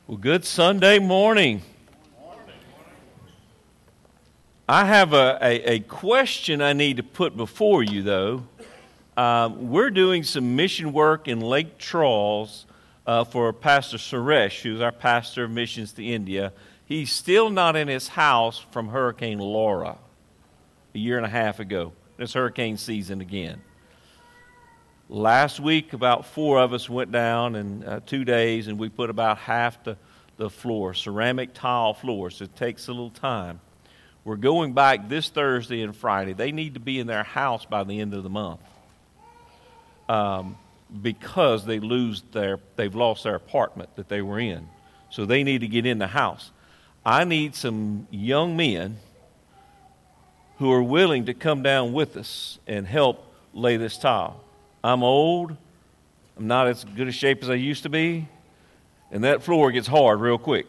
Well, good Sunday morning. I have a question I need to put before you, though. We're doing some mission work in Lake Charles for Pastor Suresh, who's our pastor of missions to India. He's still not in his house from Hurricane Laura a year and a half ago. It's hurricane season again. Last week, about 4 of us went down in 2 days, and we put about half the floor, ceramic tile floor, so it takes a little time. We're going back this Thursday and Friday. They need to be in their house by the end of the month because they've lost their apartment that they were in. So they need to get in the house. I need some young men who are willing to come down with us and help lay this tile. I'm old. I'm not as good a shape as I used to be. And that floor gets hard real quick.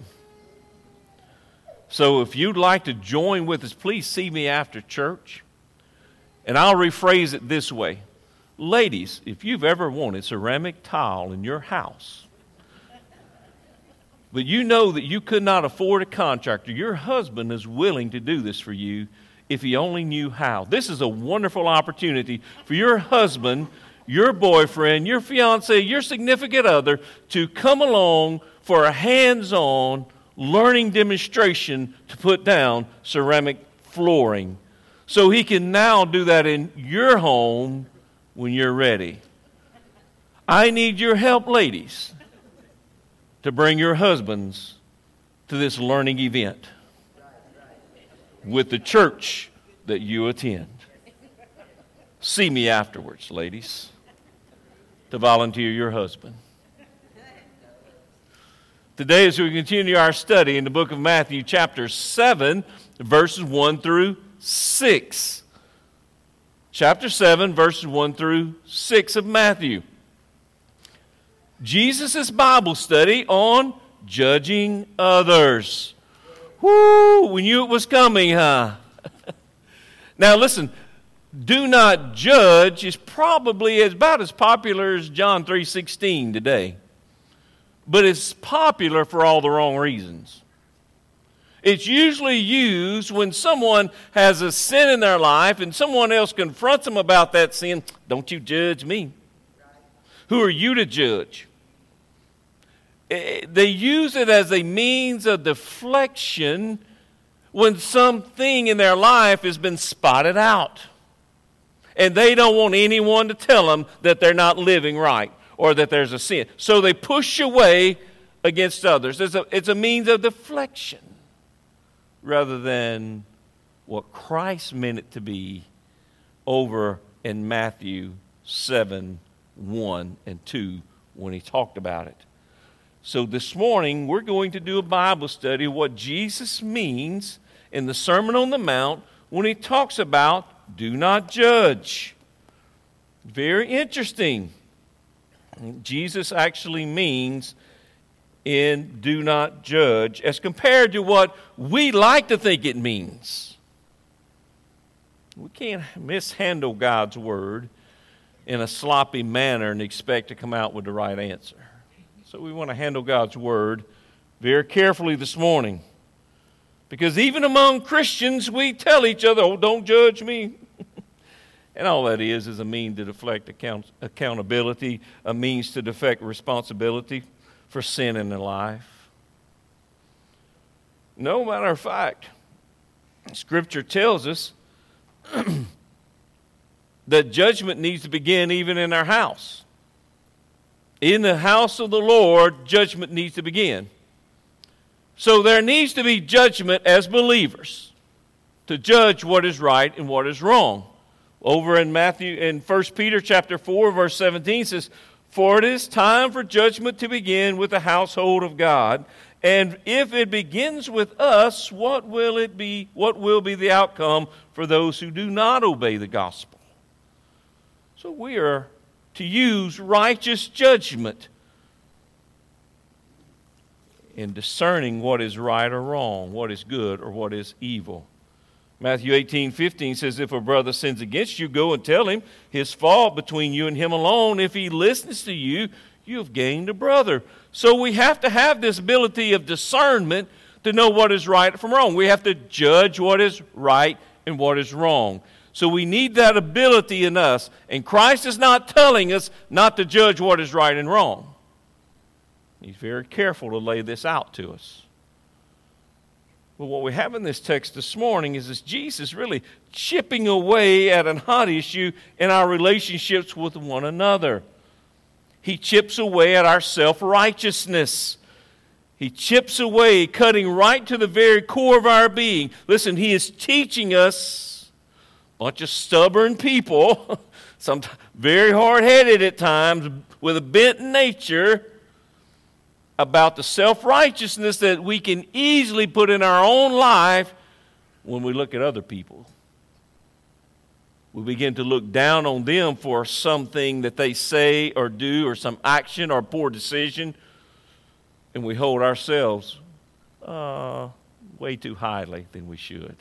So if you'd like to join with us, please see me after church. And I'll rephrase it this way. Ladies, if you've ever wanted ceramic tile in your house, but you know that you could not afford a contractor, your husband is willing to do this for you if he only knew how. This is a wonderful opportunity for your husband, your boyfriend, your fiance, your significant other to come along for a hands-on learning demonstration to put down ceramic flooring. So he can now do that in your home when you're ready. I need your help, ladies, to bring your husbands to this learning event with the church that you attend. See me afterwards, ladies, to volunteer your husband. Today, as we continue our study in the book of Matthew, chapter 7, verses 1 through 6. Chapter 7, verses 1 through 6 of Matthew. Jesus' Bible study on judging others. Whoo, we knew it was coming, huh? Now listen, do not judge is probably about as popular as John 3:16 today. But it's popular for all the wrong reasons. It's usually used when someone has a sin in their life and someone else confronts them about that sin. Don't you judge me. Who are you to judge? They use it as a means of deflection when something in their life has been spotted out. And they don't want anyone to tell them that they're not living right or that there's a sin. So they push away against others. It's a means of deflection rather than what Christ meant it to be over in Matthew 7, 1 and 2 when he talked about it. So this morning, we're going to do a Bible study of what Jesus means in the Sermon on the Mount when he talks about do not judge. Very interesting. Jesus actually means in do not judge as compared to what we like to think it means. We can't mishandle God's word in a sloppy manner and expect to come out with the right answer. So we want to handle God's word very carefully this morning. Because even among Christians, we tell each other, oh, don't judge me. And all that is a means to deflect accountability, a means to deflect responsibility for sin in their life. No matter of fact, Scripture tells us that judgment needs to begin even in our house. In the house of the Lord, judgment needs to begin. So there needs to be judgment as believers to judge what is right and what is wrong. Over in 1 Peter chapter 4, verse 17 says, "For it is time for judgment to begin with the household of God. And if it begins with us, what will be the outcome for those who do not obey the gospel?" So we are to use righteous judgment in discerning what is right or wrong, what is good or what is evil. Matthew 18:15 says, "If a brother sins against you, go and tell him his fault between you and him alone. If he listens to you, you have gained a brother. So we have to have this ability of discernment to know what is right from wrong. We have to judge what is right and what is wrong. So we need that ability in us. And Christ is not telling us not to judge what is right and wrong. He's very careful to lay this out to us. But what we have in this text this morning is Jesus really chipping away at an hot issue in our relationships with one another. He chips away at our self-righteousness. He chips away, cutting right to the very core of our being. Listen, He is teaching us, a bunch of stubborn people, sometimes very hard-headed at times, with a bent nature, about the self-righteousness that we can easily put in our own life when we look at other people. We begin to look down on them for something that they say or do, or some action or poor decision, and we hold ourselves way too highly than we should.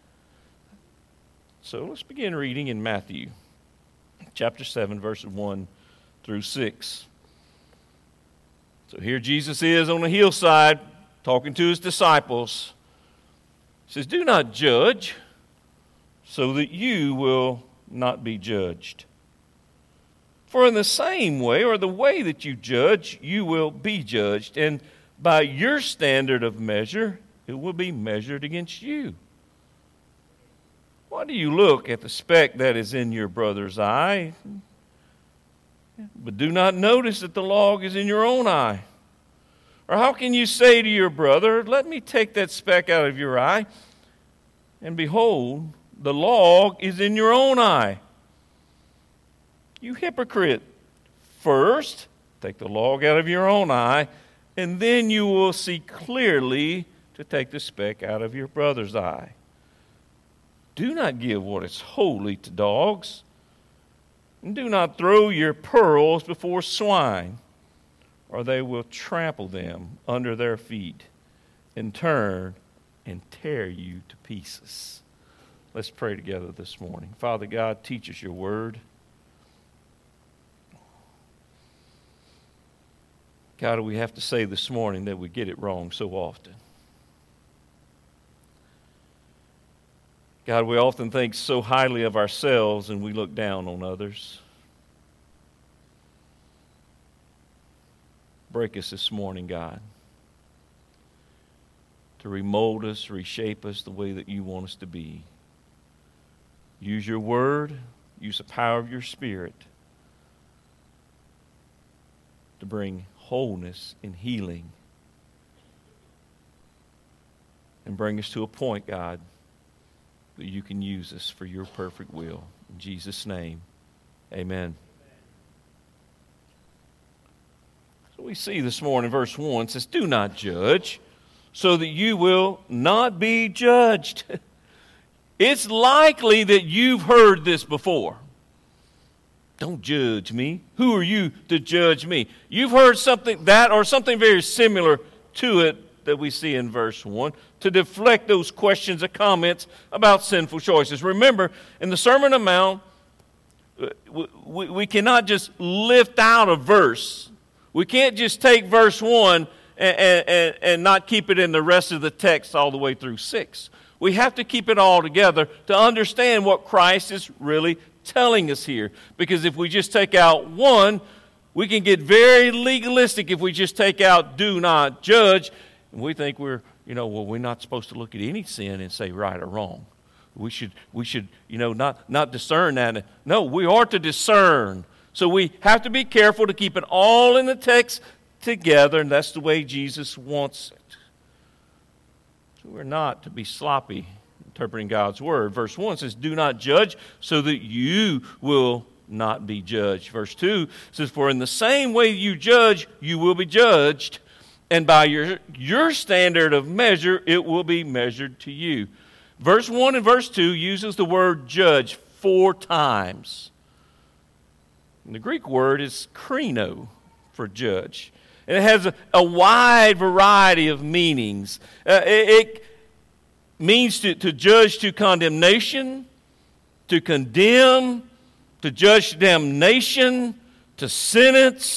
So let's begin reading in Matthew chapter 7, verses 1 through 6. So here Jesus is on the hillside talking to His disciples. He says, "Do not judge, so that you will not be judged. For in the same way, or the way that you judge, you will be judged. And by your standard of measure, it will be measured against you. Why do you look at the speck that is in your brother's eye, but do not notice that the log is in your own eye? Or how can you say to your brother, 'Let me take that speck out of your eye,' and behold, the log is in your own eye? You hypocrite, first take the log out of your own eye, and then you will see clearly to take the speck out of your brother's eye. Do not give what is holy to dogs, and do not throw your pearls before swine, or they will trample them under their feet and turn and tear you to pieces." Let's pray together this morning. Father God, teach us your word. God, we have to say this morning that we get it wrong so often. God, we often think so highly of ourselves and we look down on others. Break us this morning, God, to remold us, reshape us the way that you want us to be. Use your word, use the power of your Spirit to bring wholeness and healing, and bring us to a point, God, that you can use us for your perfect will. In Jesus' name, amen. So we see this morning, verse 1 says, "Do not judge, so that you will not be judged." It's likely that you've heard this before. Don't judge me. Who are you to judge me? You've heard something that or something very similar to it that we see in verse 1 to deflect those questions or comments about sinful choices. Remember, in the Sermon on the Mount, we cannot just lift out a verse. We can't just take verse 1 and not keep it in the rest of the text all the way through 6. We have to keep it all together to understand what Christ is really telling us here. Because if we just take out 1, we can get very legalistic if we just take out "do not judge." And we think we're not supposed to look at any sin and say right or wrong. We should not discern that. No, we are to discern. So we have to be careful to keep it all in the text together, and that's the way Jesus wants it. So we're not to be sloppy interpreting God's word. Verse 1 says, "Do not judge, so that you will not be judged." Verse 2 says, "For in the same way you judge, you will be judged, and by your standard of measure, it will be measured to you." Verse 1 and verse 2 uses the word judge 4 times. And the Greek word is krino for judge. And it has a wide variety of meanings. It means to judge to condemnation, to condemn, to judge damnation, to sentence,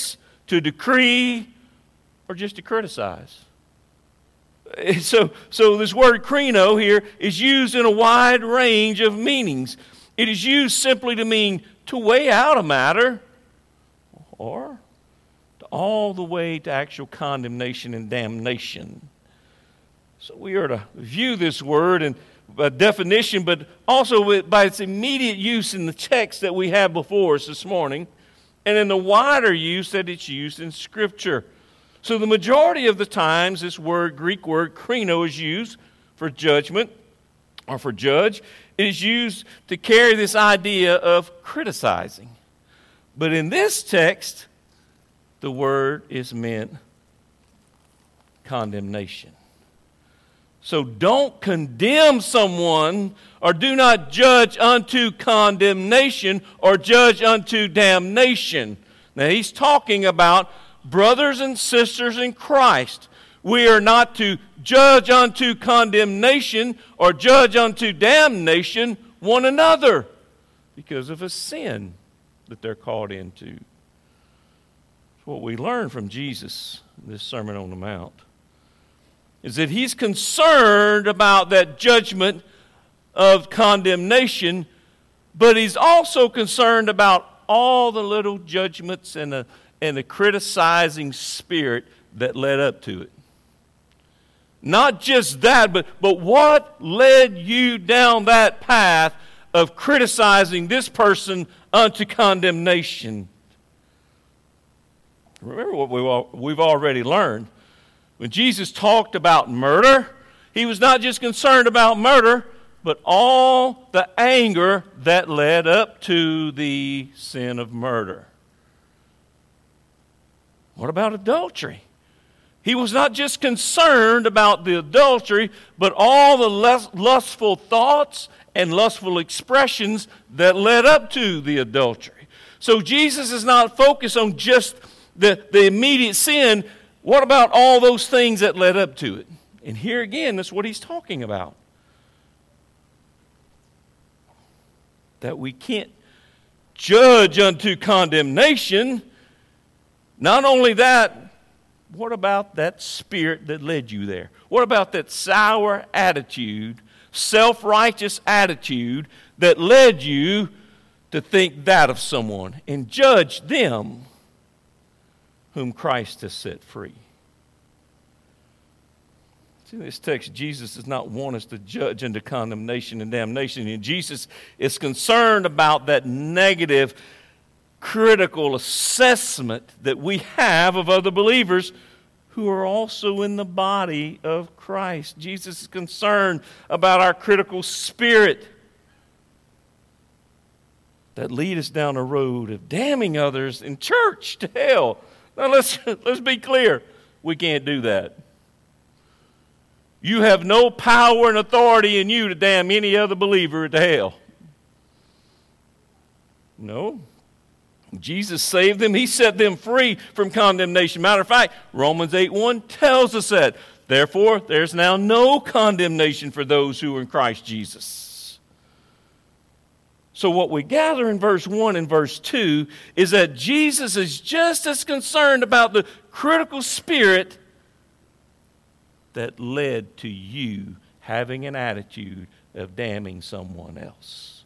to decree, or just to criticize. So this word krino here is used in a wide range of meanings. It is used simply to mean to weigh out a matter, or all the way to actual condemnation and damnation. So we are to view this word and by definition, but also by its immediate use in the text that we have before us this morning, and in the wider use that it's used in Scripture. So the majority of the times this word, Greek word, krino, is used for judgment or for judge. It is used to carry this idea of criticizing. But in this text, the word is meant condemnation. So don't condemn someone, or do not judge unto condemnation or judge unto damnation. Now he's talking about brothers and sisters in Christ. We are not to judge unto condemnation or judge unto damnation one another because of a sin that they're caught into. It's what we learn from Jesus in this Sermon on the Mount, is that he's concerned about that judgment of condemnation, but he's also concerned about all the little judgments and the criticizing spirit that led up to it. Not just that, but what led you down that path of criticizing this person unto condemnation? Remember what we've already learned. When Jesus talked about murder, he was not just concerned about murder, but all the anger that led up to the sin of murder. What about adultery? He was not just concerned about the adultery, but all the lustful thoughts and lustful expressions that led up to the adultery. So Jesus is not focused on just the immediate sin. What about all those things that led up to it? And here again, that's what he's talking about. That we can't judge unto condemnation. Not only that, what about that spirit that led you there? What about that sour attitude, self-righteous attitude that led you to think that of someone and judge them whom Christ has set free? See, in this text, Jesus does not want us to judge into condemnation and damnation. And Jesus is concerned about that negative, critical assessment that we have of other believers who are also in the body of Christ. Jesus is concerned about our critical spirit that lead us down a road of damning others in church to hell. Now let's be clear. We can't do that. You have no power and authority in you to damn any other believer to hell. No. Jesus saved them. He set them free from condemnation. Matter of fact, Romans 8:1 tells us that. Therefore, there's now no condemnation for those who are in Christ Jesus. So what we gather in verse 1 and verse 2 is that Jesus is just as concerned about the critical spirit that led to you having an attitude of damning someone else.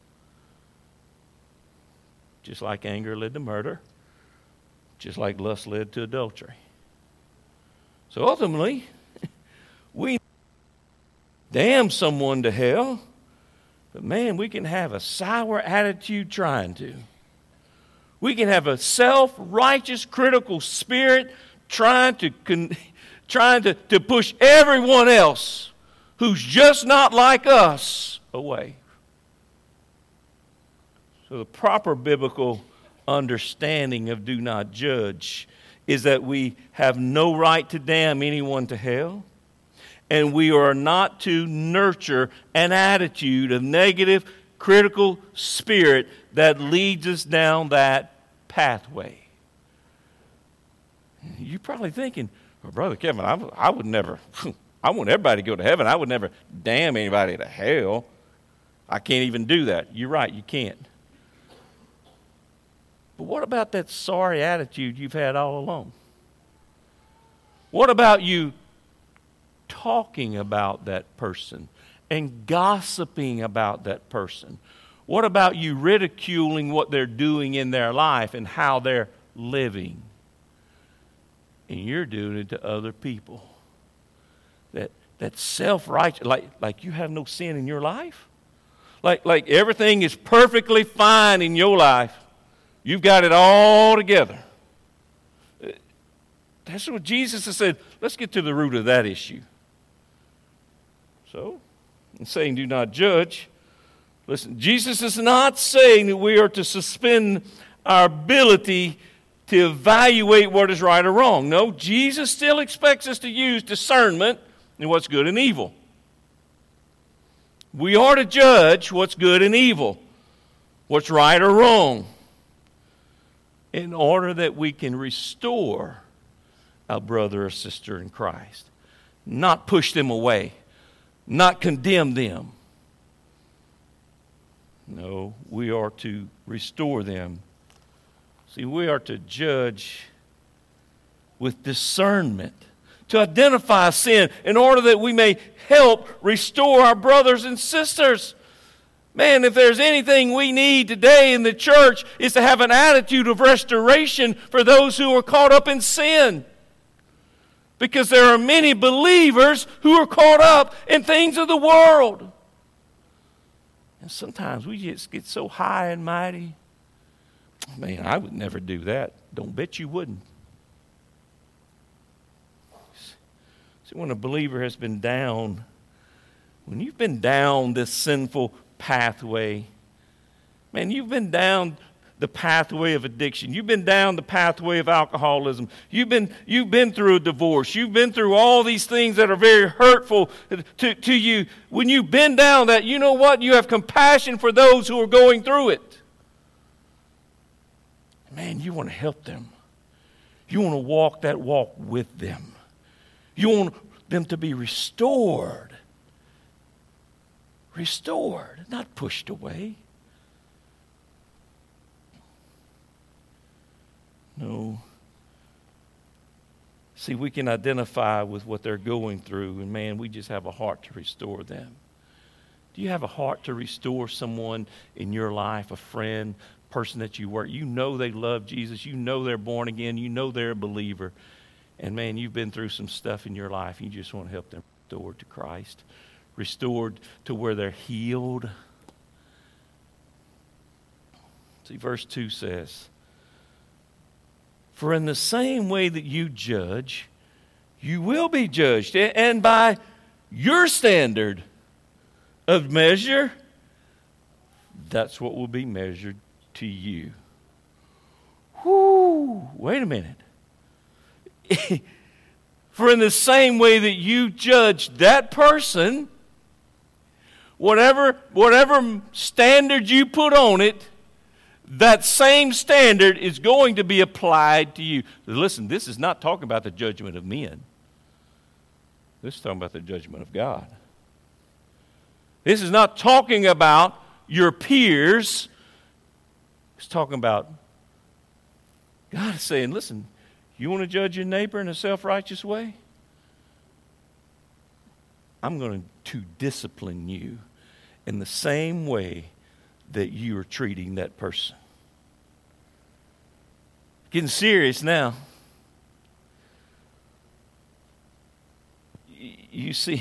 Just like anger led to murder, just like lust led to adultery. So ultimately, we damn someone to hell, but man, we can have a sour attitude trying to. We can have a self-righteous, critical spirit trying to push everyone else who's just not like us away. So the proper biblical understanding of do not judge is that we have no right to damn anyone to hell, and we are not to nurture an attitude of negative, critical spirit that leads us down that pathway. You're probably thinking, well, Brother Kevin, I would never, I want everybody to go to heaven. I would never damn anybody to hell. I can't even do that. You're right, you can't. But what about that sorry attitude you've had all along? What about you talking about that person and gossiping about that person? What about you ridiculing what they're doing in their life and how they're living? And you're doing it to other people. That self-righteous, like you have no sin in your life? Like everything is perfectly fine in your life. You've got it all together. That's what Jesus has said. Let's get to the root of that issue. So, in saying do not judge, listen, Jesus is not saying that we are to suspend our ability to evaluate what is right or wrong. No, Jesus still expects us to use discernment in what's good and evil. We are to judge what's good and evil, what's right or wrong, in order that we can restore our brother or sister in Christ. Not push them away, not condemn them. No, we are to restore them. See, we are to judge with discernment, to identify sin in order that we may help restore our brothers and sisters. Man, if there's anything we need today in the church, is to have an attitude of restoration for those who are caught up in sin. Because there are many believers who are caught up in things of the world. And sometimes we just get so high and mighty. Man, I would never do that. Don't bet you wouldn't. See, when a believer has been down, when you've been down this sinful pathway, man, you've been down the pathway of addiction. You've been down the pathway of alcoholism. You've been through a divorce. You've been through all these things that are very hurtful to you. When you've been down that, you know what? You have compassion for those who are going through it. Man, you want to help them. You want to walk that walk with them. You want them to be restored. Restored, not pushed away. No. See, we can identify with what they're going through, and man, we just have a heart to restore them. Do you have a heart to restore someone in your life, a friend, person that you work? You know they love Jesus. You know they're born again. You know they're a believer. And man, you've been through some stuff in your life. You just want to help them restore to Christ. Restored to where they're healed. See, verse 2 says, "For in the same way that you judge, you will be judged. And by your standard of measure, that's what will be measured to you." Whoo! Wait a minute. For in the same way that you judge that person, whatever standard you put on it, that same standard is going to be applied to you. Listen, this is not talking about the judgment of men. This is talking about the judgment of God. This is not talking about your peers. It's talking about God is saying, listen, you want to judge your neighbor in a self-righteous way? I'm going to discipline you in the same way that you are treating that person. Getting serious now. You see,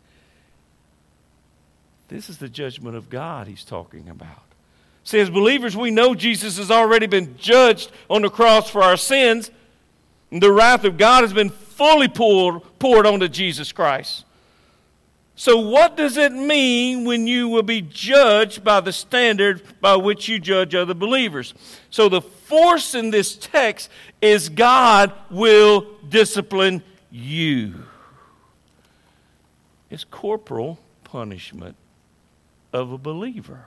this is the judgment of God he's talking about. See, as believers, we know Jesus has already been judged on the cross for our sins. And the wrath of God has been fully poured onto Jesus Christ. So what does it mean when you will be judged by the standard by which you judge other believers? So the force in this text is God will discipline you. It's corporal punishment of a believer.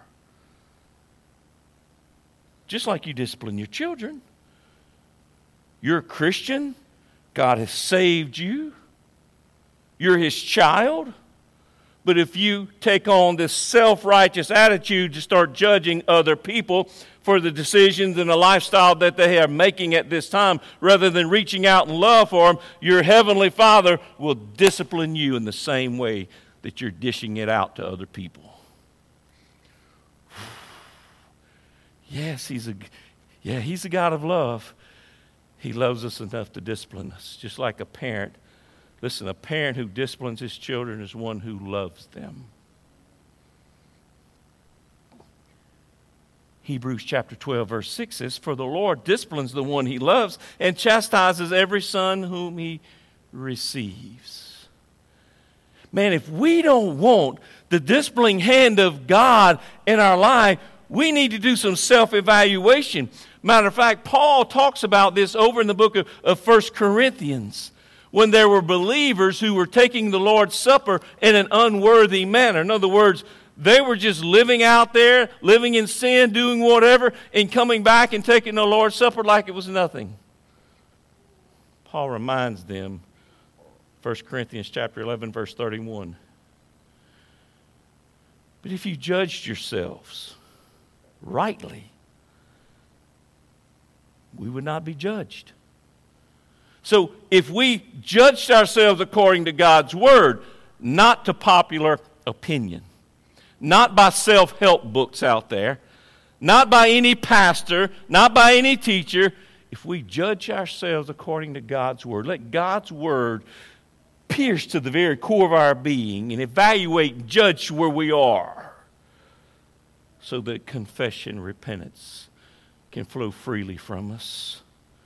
Just like you discipline your children. You're a Christian. God has saved you. You're His child. But if you take on this self-righteous attitude to start judging other people for the decisions and the lifestyle that they are making at this time, rather than reaching out in love for them, your Heavenly Father will discipline you in the same way that you're dishing it out to other people. Yes, He's a God of love. He loves us enough to discipline us, just like a parent. Listen, a parent who disciplines his children is one who loves them. Hebrews chapter 12, verse 6 says, "For the Lord disciplines the one He loves and chastises every son whom He receives." Man, if we don't want the disciplining hand of God in our life, we need to do some self-evaluation. Matter of fact, Paul talks about this over in the book of 1 Corinthians, when there were believers who were taking the Lord's Supper in an unworthy manner. In other words, they were just living out there, living in sin, doing whatever, and coming back and taking the Lord's Supper like it was nothing. Paul reminds them, 1 Corinthians chapter 11, verse 31. "But if you judged yourselves rightly, we would not be judged." So if we judged ourselves according to God's Word, not to popular opinion, not by self-help books out there, not by any pastor, not by any teacher, if we judge ourselves according to God's Word, let God's Word pierce to the very core of our being and evaluate and judge where we are, so that confession, repentance can flow freely from us.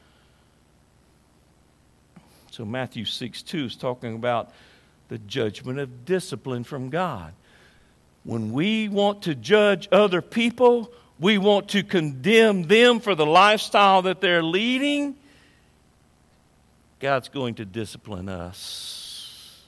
So Matthew 6:2 is talking about the judgment of discipline from God. When we want to judge other people, we want to condemn them for the lifestyle that they're leading, God's going to discipline us.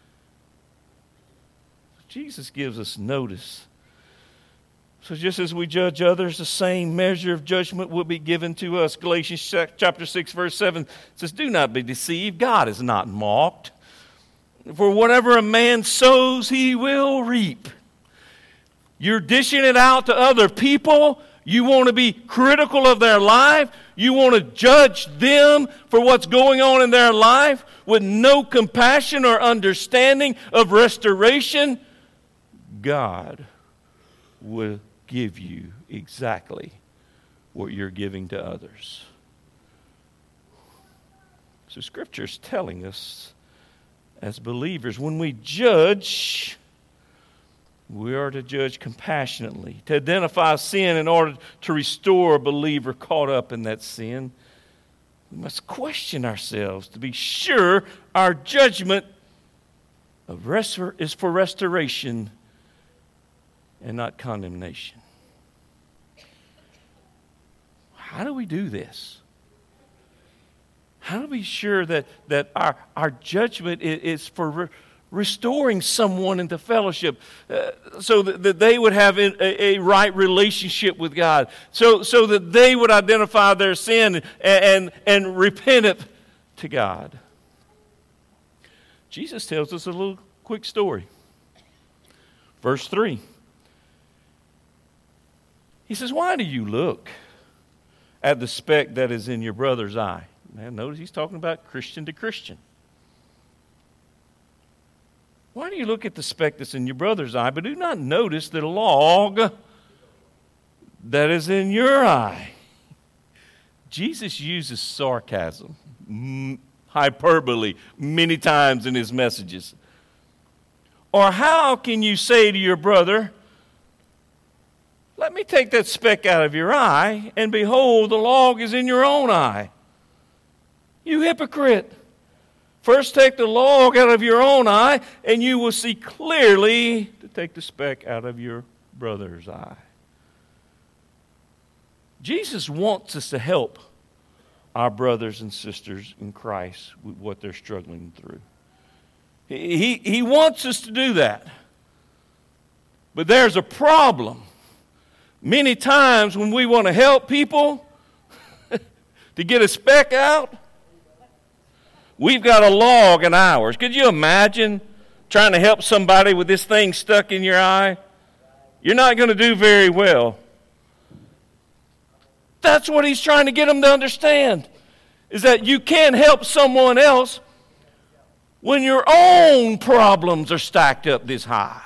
Jesus gives us notice. So just as we judge others, the same measure of judgment will be given to us. Galatians chapter 6, verse 7 says, "Do not be deceived. God is not mocked. For whatever a man sows, he will reap." You're dishing it out to other people. You want to be critical of their life. You want to judge them for what's going on in their life with no compassion or understanding of restoration. God will give you exactly what you're giving to others. So Scripture is telling us, as believers, when we judge, we are to judge compassionately, to identify sin in order to restore a believer caught up in that sin. We must question ourselves to be sure our judgment is for restoration and not condemnation. How do we do this? How do we be sure that our judgment is for restoring someone into fellowship, so that they would have a right relationship with God, so that they would identify their sin and repent it to God? Jesus tells us a little quick story. Verse 3. He says, "Why do you look at the speck that is in your brother's eye?" Now notice he's talking about Christian to Christian. "Why do you look at the speck that's in your brother's eye, but do not notice the log that is in your eye?" Jesus uses sarcasm, hyperbole, many times in his messages. "Or how can you say to your brother, 'Let me take that speck out of your eye,' and behold, the log is in your own eye? You hypocrite! First take the log out of your own eye, and you will see clearly to take the speck out of your brother's eye." Jesus wants us to help our brothers and sisters in Christ with what they're struggling through. He wants us to do that. But there's a problem. Many times when we want to help people to get a speck out, we've got a log in ours. Could you imagine trying to help somebody with this thing stuck in your eye, you're not going to do very well. That's what he's trying to get them to understand, is that you can't help someone else when your own problems are stacked up this high.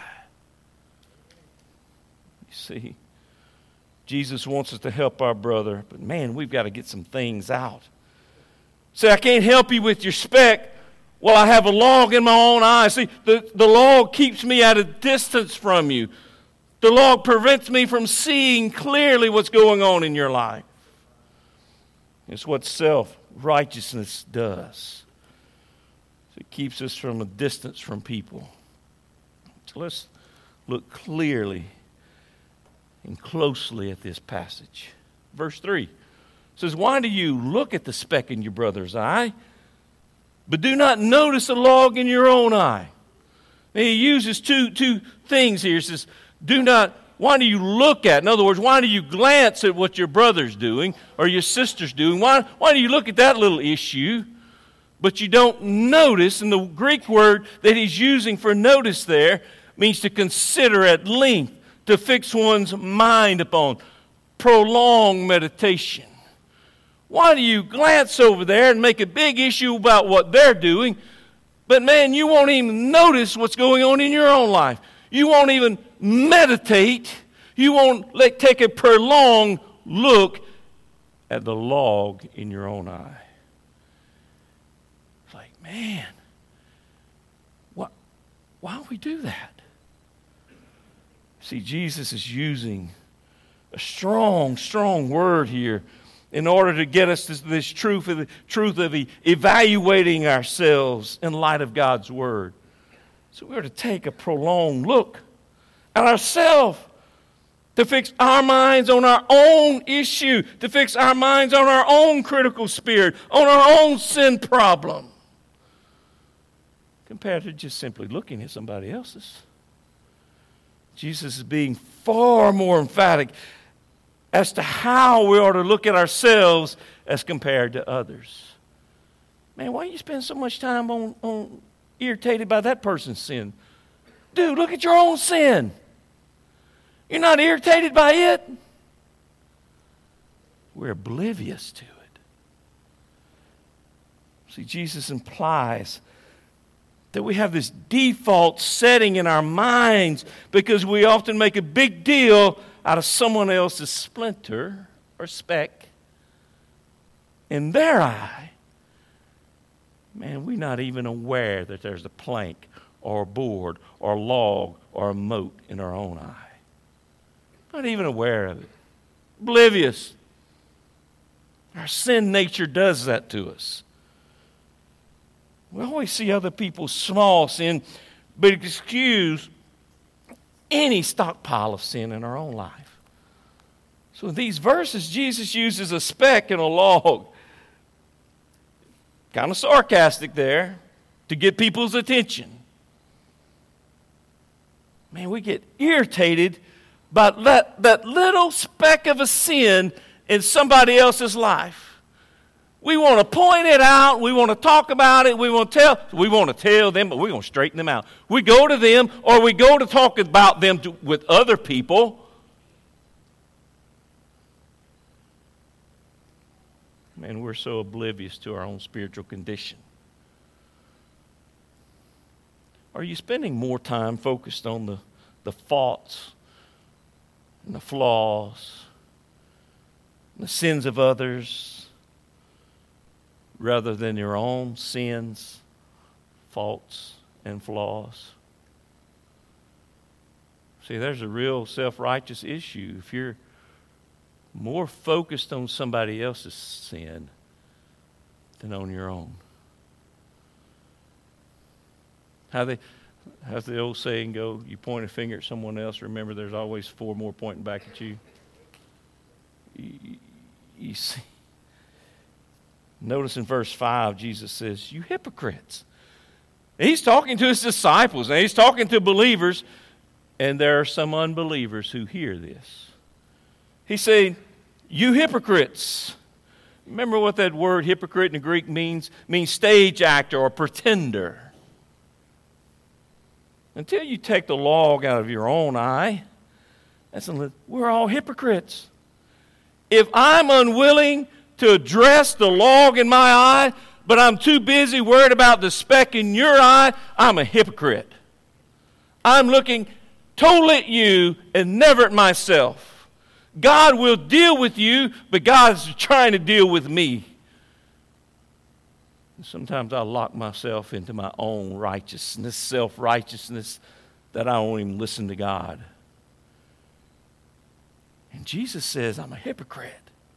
You see, Jesus wants us to help our brother, but man, we've got to get some things out. Say, I can't help you with your speck while I have a log in my own eye. See, the log keeps me at a distance from you. The log prevents me from seeing clearly what's going on in your life. It's what self-righteousness does. It keeps us from a distance from people. So let's look clearly and closely at this passage. Verse 3 says, why do you look at the speck in your brother's eye, but do not notice a log in your own eye? Now, he uses two things here. He says, why do you look at? In other words, why do you glance at what your brother's doing or your sister's doing? Why do you look at that little issue, but you don't notice? And the Greek word that he's using for notice there means to consider at length, to fix one's mind upon, prolonged meditation. Why do you glance over there and make a big issue about what they're doing, but man, you won't even notice what's going on in your own life? You won't even meditate. You won't take a prolonged look at the log in your own eye. It's like, man, why don't we do that? See, Jesus is using a strong, strong word here in order to get us to this truth of evaluating ourselves in light of God's word. So we're to take a prolonged look at ourselves, to fix our minds on our own issue, to fix our minds on our own critical spirit, on our own sin problem, compared to just simply looking at somebody else's. Jesus is being far more emphatic as to how we are to look at ourselves as compared to others. Man, why do you spend so much time on irritated by that person's sin? Dude, look at your own sin. You're not irritated by it. We're oblivious to it. See, Jesus implies that we have this default setting in our minds because we often make a big deal out of someone else's splinter or speck in their eye. Man, we're not even aware that there's a plank or a board or a log or a mote in our own eye. Not even aware of it. Oblivious. Our sin nature does that to us. We always see other people's small sin, but excuse any stockpile of sin in our own life. So in these verses, Jesus uses a speck and a log. Kind of sarcastic there, to get people's attention. Man, we get irritated by that little speck of a sin in somebody else's life. We want to point it out. We want to talk about it. We want to tell them, but we're going to straighten them out. We go to them, or we go to talk about them with other people. Man, we're so oblivious to our own spiritual condition. Are you spending more time focused on the faults and the flaws and the sins of others rather than your own sins, faults, and flaws? See, there's a real self-righteous issue. If you're more focused on somebody else's sin than on your own. How's the old saying go? You point a finger at someone else, remember there's always four more pointing back at you. You see. Notice in verse 5, Jesus says, you hypocrites. He's talking to his disciples, and he's talking to believers, and there are some unbelievers who hear this. He's saying, you hypocrites. Remember what that word hypocrite in the Greek means? It means stage actor or pretender. until you take the log out of your own eye, we're all hypocrites. If I'm unwilling to address the log in my eye, but I'm too busy worried about the speck in your eye, I'm a hypocrite. I'm looking totally at you and never at myself. God will deal with you, but God's trying to deal with me. Sometimes I lock myself into my own righteousness, self-righteousness, that I don't even listen to God. And Jesus says, I'm a hypocrite.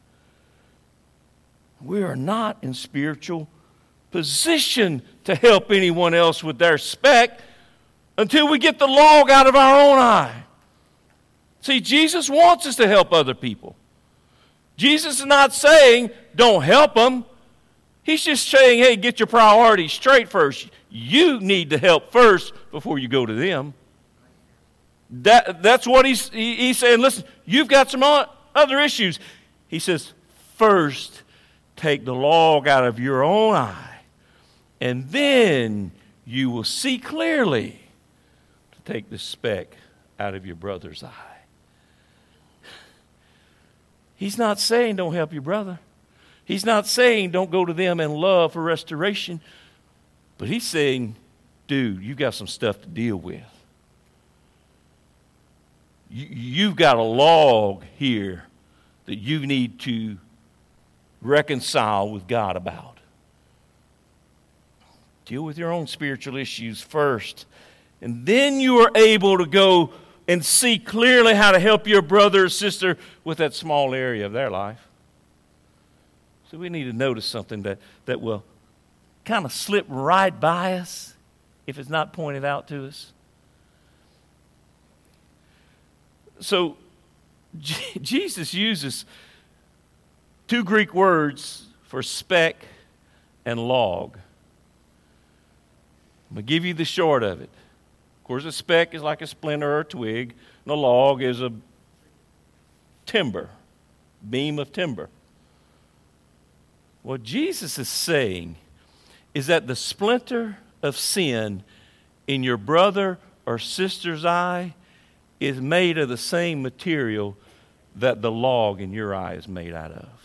We are not in spiritual position to help anyone else with their speck until we get the log out of our own eye. See, Jesus wants us to help other people. Jesus is not saying, don't help them. He's just saying, hey, get your priorities straight first. You need to help first before you go to them. That's what he's saying. Listen, you've got some other issues. He says, first, take the log out of your own eye, and then you will see clearly to take the speck out of your brother's eye. He's not saying don't help your brother. He's not saying don't go to them in love for restoration. But he's saying, dude, you've got some stuff to deal with. You've got a log here that you need to reconcile with God about. Deal with your own spiritual issues first. And then you are able to go and see clearly how to help your brother or sister with that small area of their life. So we need to notice something that will kind of slip right by us if it's not pointed out to us. So Jesus uses two Greek words for speck and log. I'm going to give you the short of it. Of course, a speck is like a splinter or a twig, and a log is a beam of timber. What Jesus is saying is that the splinter of sin in your brother or sister's eye is made of the same material that the log in your eye is made out of.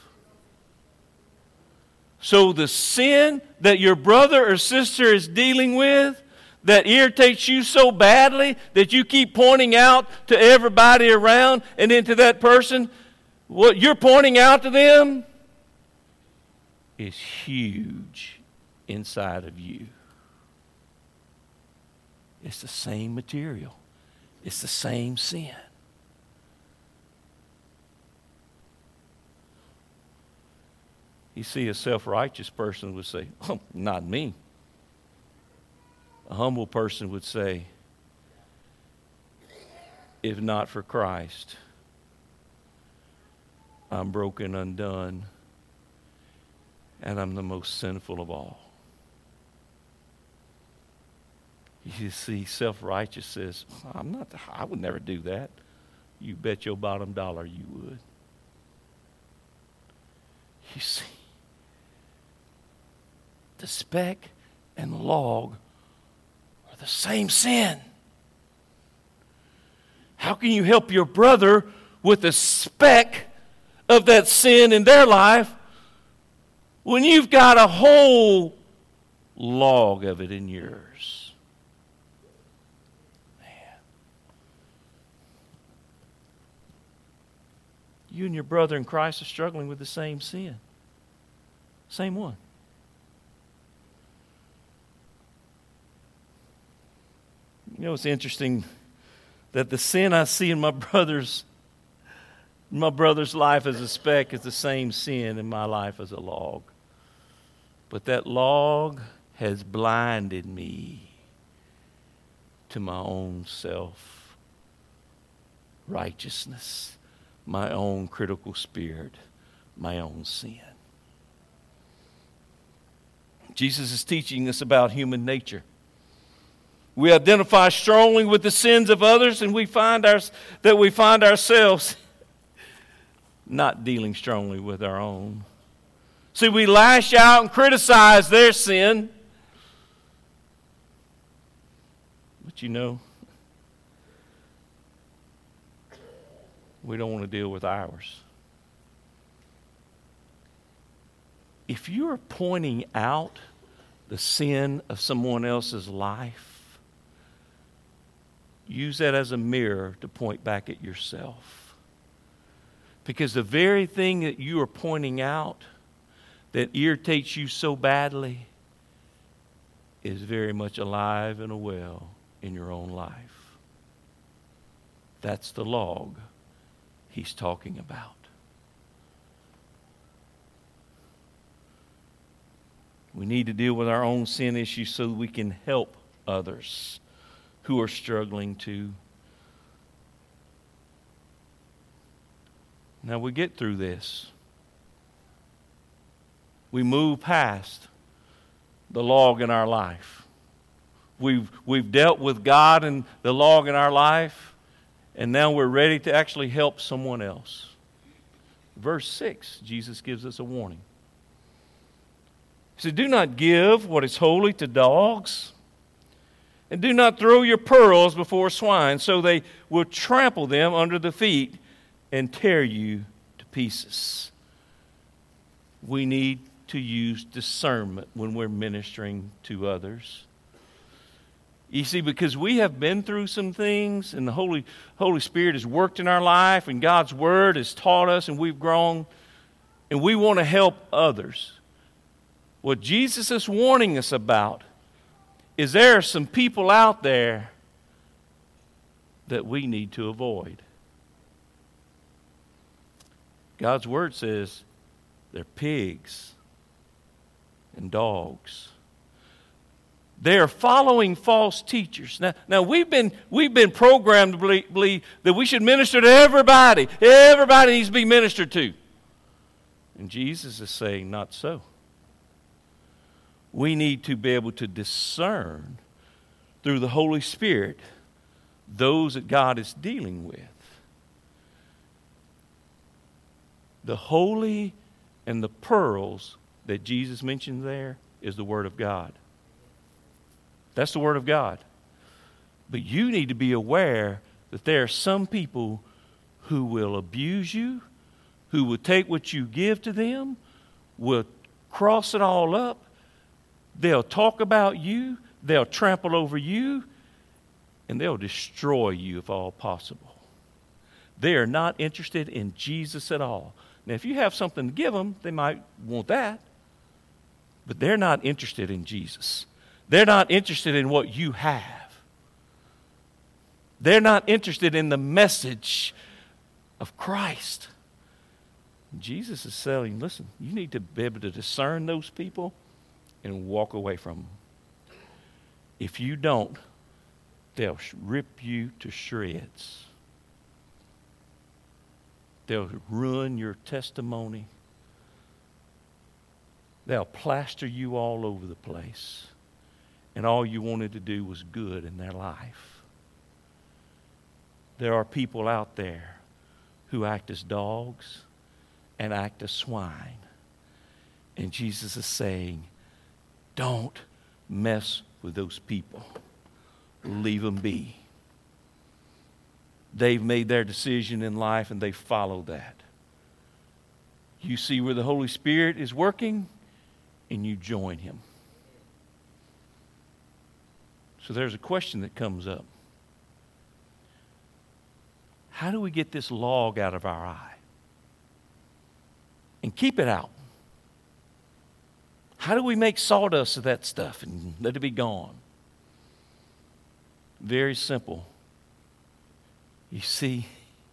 So the sin that your brother or sister is dealing with that irritates you so badly that you keep pointing out to everybody around and then to that person, what you're pointing out to them is huge inside of you. It's the same material. It's the same sin. You see, a self-righteous person would say, oh, not me. A humble person would say, if not for Christ, I'm broken, undone, and I'm the most sinful of all. You see, self-righteous says, I would never do that. You bet your bottom dollar you would. You see, the speck and the log are the same sin. How can you help your brother with a speck of that sin in their life when you've got a whole log of it in yours? Man. You and your brother in Christ are struggling with the same sin. Same one. You know, it's interesting that the sin I see in my brother's life as a speck is the same sin in my life as a log. But that log has blinded me to my own self-righteousness, my own critical spirit, my own sin. Jesus is teaching us about human nature. We identify strongly with the sins of others, and we find ourselves not dealing strongly with our own. See, we lash out and criticize their sin. But But you know, we don't want to deal with ours. If you're pointing out the sin of someone else's life, use that as a mirror to point back at yourself. Because the very thing that you are pointing out that irritates you so badly is very much alive and well in your own life. That's the log he's talking about. We need to deal with our own sin issues so that we can help others who are struggling too. Now we get through this. We move past the log in our life. We've dealt with God and the log in our life, and now we're ready to actually help someone else. Verse 6, Jesus gives us a warning. He said, do not give what is holy to dogs, and do not throw your pearls before swine, so they will trample them under the feet and tear you to pieces. We need to use discernment when we're ministering to others. You see, because we have been through some things, and the Holy Spirit has worked in our life, and God's Word has taught us, and we've grown, and we want to help others. What Jesus is warning us about is there are some people out there that we need to avoid. God's Word says they're pigs and dogs. They are following false teachers. Now we've been programmed to believe that we should minister to everybody. Everybody needs to be ministered to. And Jesus is saying, not so. We need to be able to discern through the Holy Spirit those that God is dealing with. The holy and the pearls that Jesus mentioned there is the Word of God. That's the Word of God. But you need to be aware that there are some people who will abuse you, who will take what you give to them, will cross it all up. They'll talk about you, they'll trample over you, and they'll destroy you if all possible. They are not interested in Jesus at all. Now, if you have something to give them, they might want that. But they're not interested in Jesus. They're not interested in what you have. They're not interested in the message of Christ. Jesus is saying, listen, you need to be able to discern those people and walk away from them. If you don't, they'll rip you to shreds. They'll ruin your testimony. They'll plaster you all over the place. And all you wanted to do was good in their life. There are people out there who act as dogs and act as swine. And Jesus is saying, don't mess with those people. Leave them be. They've made their decision in life and they follow that. You see where the Holy Spirit is working and you join Him. So there's a question that comes up. How do we get this log out of our eye? And keep it out. How do we make sawdust of that stuff and let it be gone? Very simple. You see,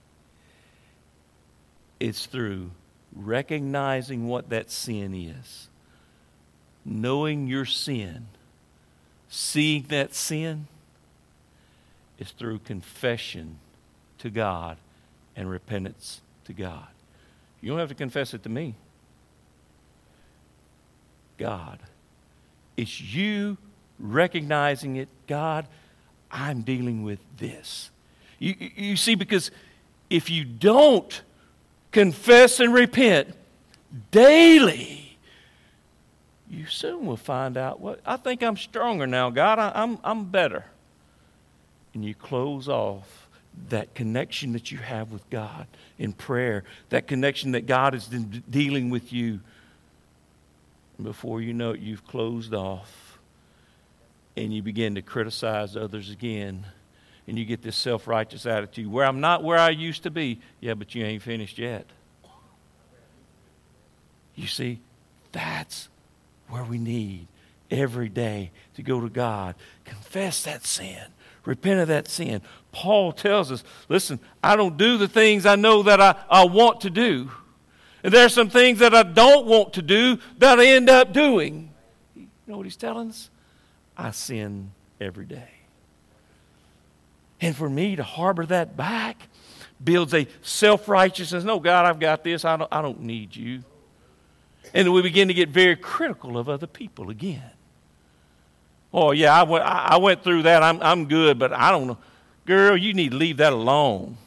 it's through recognizing what that sin is, knowing your sin, seeing that sin is through confession to God and repentance to God. You don't have to confess it to me. God. It's you recognizing it. God, I'm dealing with this. You see, because if you don't confess and repent daily, you soon will find out, I think I'm stronger now, God. I'm better. and you close off that connection that you have with God in prayer, that connection that God is dealing with you, and before you know it, you've closed off and you begin to criticize others again, and you get this self-righteous attitude where I'm not where I used to be. Yeah, but you ain't finished yet. You see, that's where we need every day to go to God, confess that sin, repent of that sin. Paul tells us, listen, I don't do the things I know that I want to do. And there are some things that I don't want to do that I end up doing. You know what he's telling us? I sin every day. And for me to harbor that back builds a self-righteousness. No, God, I've got this. I don't need you. And then we begin to get very critical of other people again. Oh, yeah, I went through that. I'm good, but I don't know. Girl, you need to leave that alone.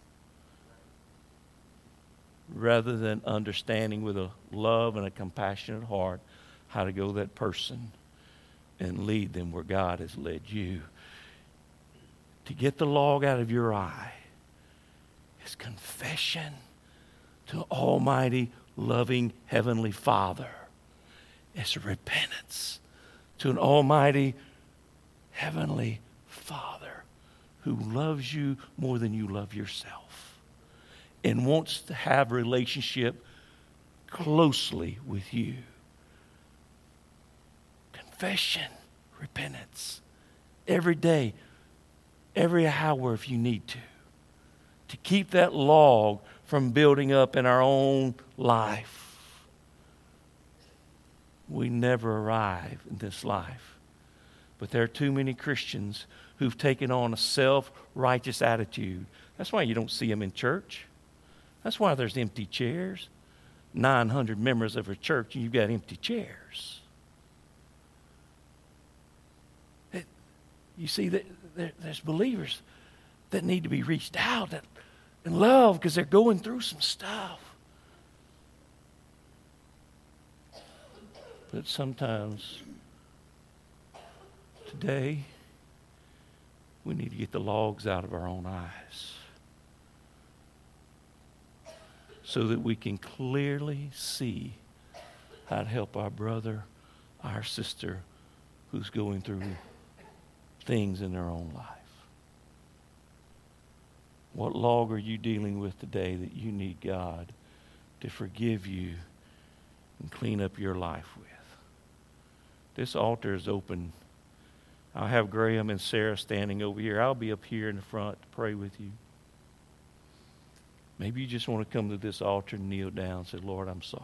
Rather than understanding with a love and a compassionate heart how to go to that person and lead them where God has led you. To get the log out of your eye is confession to Almighty, loving Heavenly Father. It's repentance to an Almighty, Heavenly Father who loves you more than you love yourself and wants to have a relationship closely with you. Confession, repentance, every day, every hour if you need to keep that log from building up in our own life. We never arrive in this life. But there are too many Christians who've taken on a self-righteous attitude. That's why you don't see them in church. That's why there's empty chairs. 900 members of a church and you've got empty chairs. You see, there's believers that need to be reached out and loved because they're going through some stuff. But sometimes, today, we need to get the logs out of our own eyes so that we can clearly see how to help our brother, our sister who's going through things in their own life. What log are you dealing with today that you need God to forgive you and clean up your life with? This altar is open. I'll have Graham and Sarah standing over here. I'll be up here in the front to pray with you. Maybe you just want to come to this altar and kneel down and say, Lord, I'm sorry.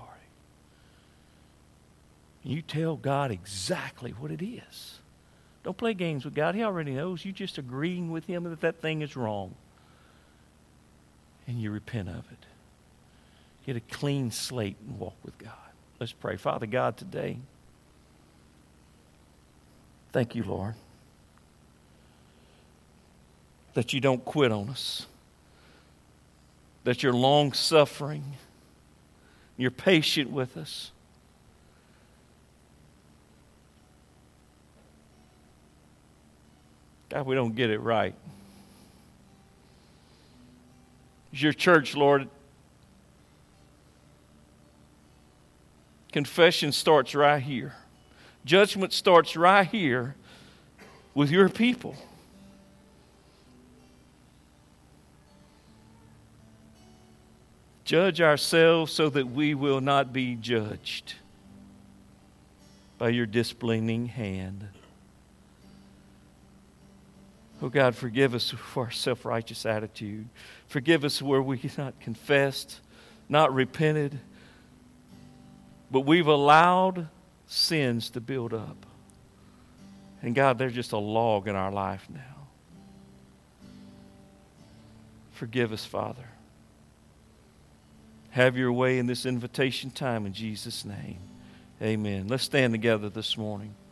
And you tell God exactly what it is. Don't play games with God. He already knows. You're just agreeing with Him that that thing is wrong. And you repent of it. Get a clean slate and walk with God. Let's pray. Father God, today, thank you, Lord, that you don't quit on us, that you're long-suffering, you're patient with us. God, we don't get it right. It's your church, Lord. Confession starts right here. Judgment starts right here with your people. Judge ourselves so that we will not be judged by your disciplining hand. Oh God, forgive us for our self-righteous attitude. Forgive us where we have not confessed, not repented, but we've allowed sins to build up. And God, they're just a log in our life now. Forgive us, Father. Have your way in this invitation time in Jesus' name. Amen. Let's stand together this morning.